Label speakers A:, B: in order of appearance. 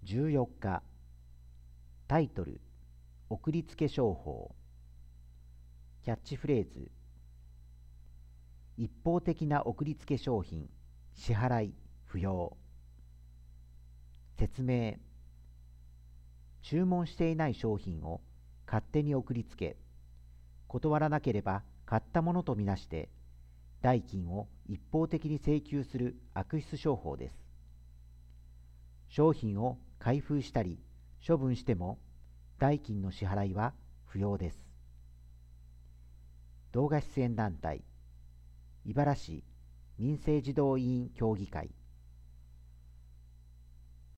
A: 14日、タイトル、送りつけ商法。キャッチフレーズ、一方的な送りつけ商品、支払い、不要。説明、注文していない商品を勝手に送りつけ、断らなければ買ったものとみなして、代金を一方的に請求する悪質商法です。商品を開封したり処分しても代金の支払いは不要です。動画出演団体、茨城市民生児童委員協議会。